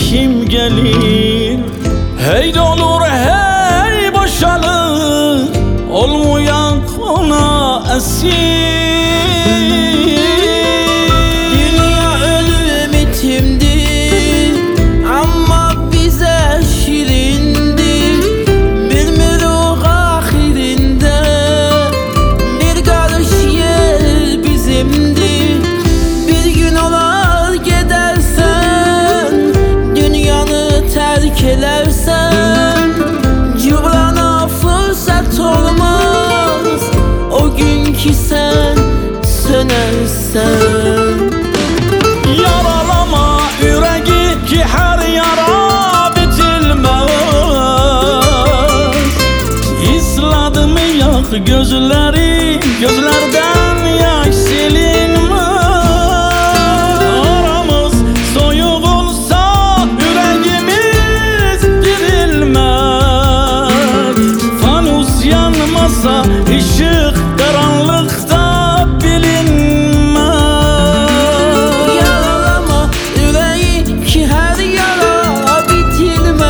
kim gelir? Hey olur hey boşalır, olmayan ona esir. Dünya ölüm itimdir ama bize şirindir. Bilmirik ahirinde bir karış yer bizimdir. Bir gün olar gidersen, dünyanı terk edersen, cıvrana fırsat olmaz o gün ki sen sönersen. Yaralama yüreği ki her yara bitilmez. İsladı mı yak gözleri, gözlerden yaş silinmez. Aramız soyuk olsa yüreğimiz dirilmez. Fanus yanmasa ışık karanlıkta bilinmez. Yaralama yüreği ki her yara bitilmez.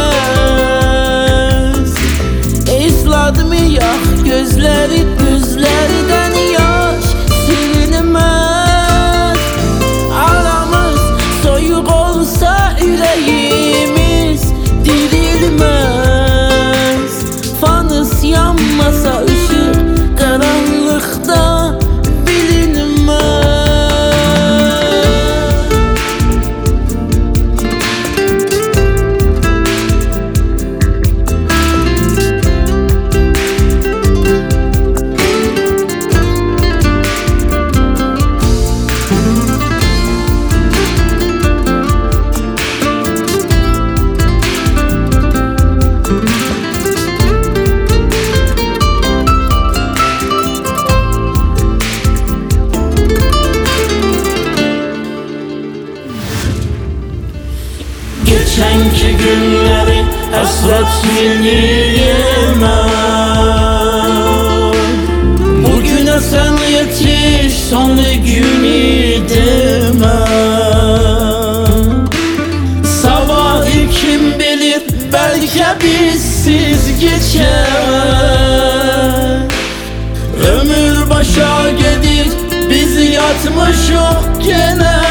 Isladı mı yak gözleri, gözlerden yaş silinmez. Aramız soyuk olsa yüreğimiz dirilmez. Fanus yanmasa ışık karanlıkta bilinmez. Geçenki günleri hasret silmeyemem. Bugüne sen yetiş, sonlu günü demem. Sabahı kim bilir, belki bizsiz geçer. Ömür başa gelir, biz yatmışık gene.